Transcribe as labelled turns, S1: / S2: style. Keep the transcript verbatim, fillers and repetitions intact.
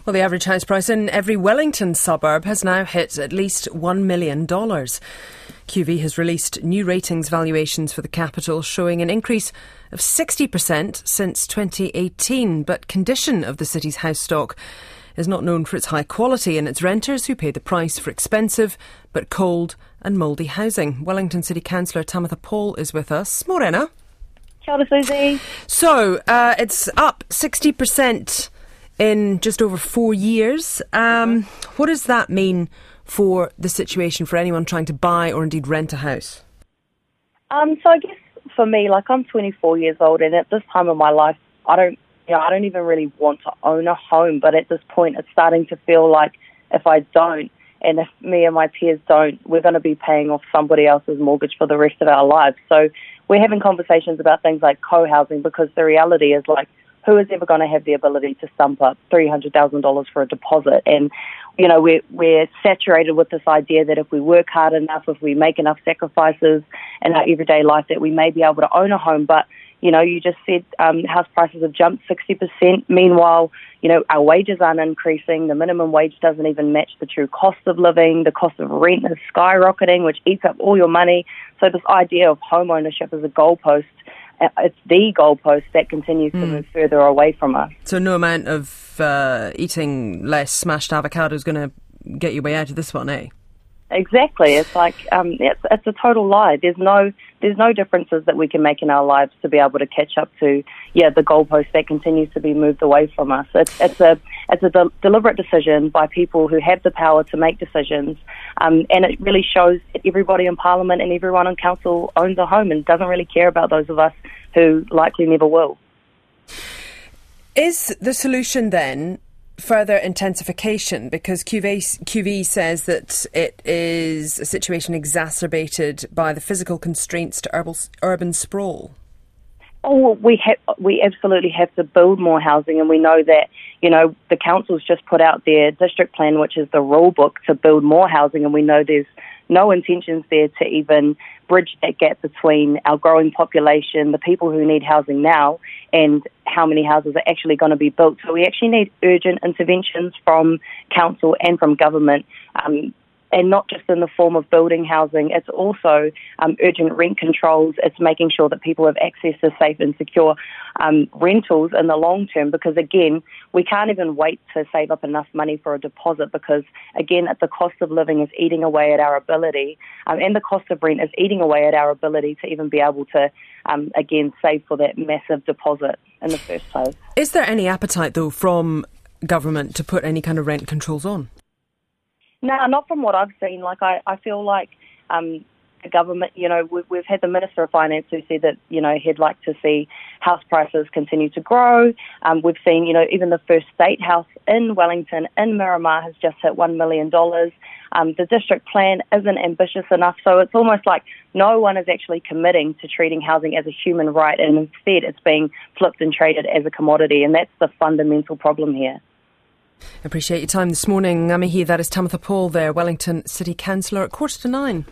S1: Well, the average house price in every Wellington suburb has now hit at least one million dollars. Q V has released new ratings valuations for the capital, showing an increase of sixty percent since twenty eighteen. But condition of the city's house stock is not known for its high quality, and its renters who pay the price for expensive but cold and mouldy housing. Wellington City Councillor Tamitha Paul is with us. Morena.
S2: Kia ora, Susie.
S1: So, uh, it's up sixty percent in just over four years. Um, what does that mean for the situation for anyone trying to buy or indeed rent a house?
S2: Um, so I guess for me, like I'm twenty-four years old, and at this time of my life, I don't, you know, I don't even really want to own a home. But at this point, it's starting to feel like if I don't, and if me and my peers don't, we're going to be paying off somebody else's mortgage for the rest of our lives. So we're having conversations about things like co-housing, because the reality is, like, who is ever going to have the ability to stump up three hundred thousand dollars for a deposit? And, you know, we're, we're saturated with this idea that if we work hard enough, if we make enough sacrifices in our everyday life, that we may be able to own a home. But, you know, you just said um, house prices have jumped sixty percent. Meanwhile, you know, our wages aren't increasing. The minimum wage doesn't even match the true cost of living. The cost of rent is skyrocketing, which eats up all your money. So this idea of home ownership as a goalpost, it's the goalpost that continues to mm. move further away from us.
S1: So no amount of uh, eating less smashed avocado is going to get your way out of this one, eh?
S2: Exactly. It's like um, it's, it's a total lie. There's no there's no differences that we can make in our lives to be able to catch up to yeah the goalpost that continues to be moved away from us. It's, it's a it's a de- deliberate decision by people who have the power to make decisions, um, and it really shows that everybody in Parliament and everyone on council owns a home and doesn't really care about those of us who likely never will.
S1: Is the solution then further intensification? Because Q V, Q V says that it is a situation exacerbated by the physical constraints to urban, urban sprawl.
S2: Oh, we have, we absolutely have to build more housing, and we know that, you know, the council's just put out their district plan, which is the rule book to build more housing, and we know there's no intentions there to even bridge that gap between our growing population, the people who need housing now, and how many houses are actually going to be built. So we actually need urgent interventions from council and from government, um, and not just in the form of building housing. It's also um, urgent rent controls. It's making sure that people have access to safe and secure um, rentals in the long term, because, again, we can't even wait to save up enough money for a deposit, because, again, the cost of living is eating away at our ability, um, and the cost of rent is eating away at our ability to even be able to, um, again, save for that massive deposit in the first place.
S1: Is there any appetite, though, from government to put any kind of rent controls on?
S2: No, not from what I've seen. Like, I, I feel like um, the government, you know, we've, we've had the Minister of Finance who said that, you know, he'd like to see house prices continue to grow. Um, we've seen, you know, even the first state house in Wellington, in Miramar, has just hit one million dollars. Um, the district plan isn't ambitious enough, so it's almost like no one is actually committing to treating housing as a human right, and instead it's being flipped and traded as a commodity, and that's the fundamental problem here.
S1: Appreciate your time this morning, Amihi. That is Tamitha Paul there, Wellington City Councillor, at quarter to nine.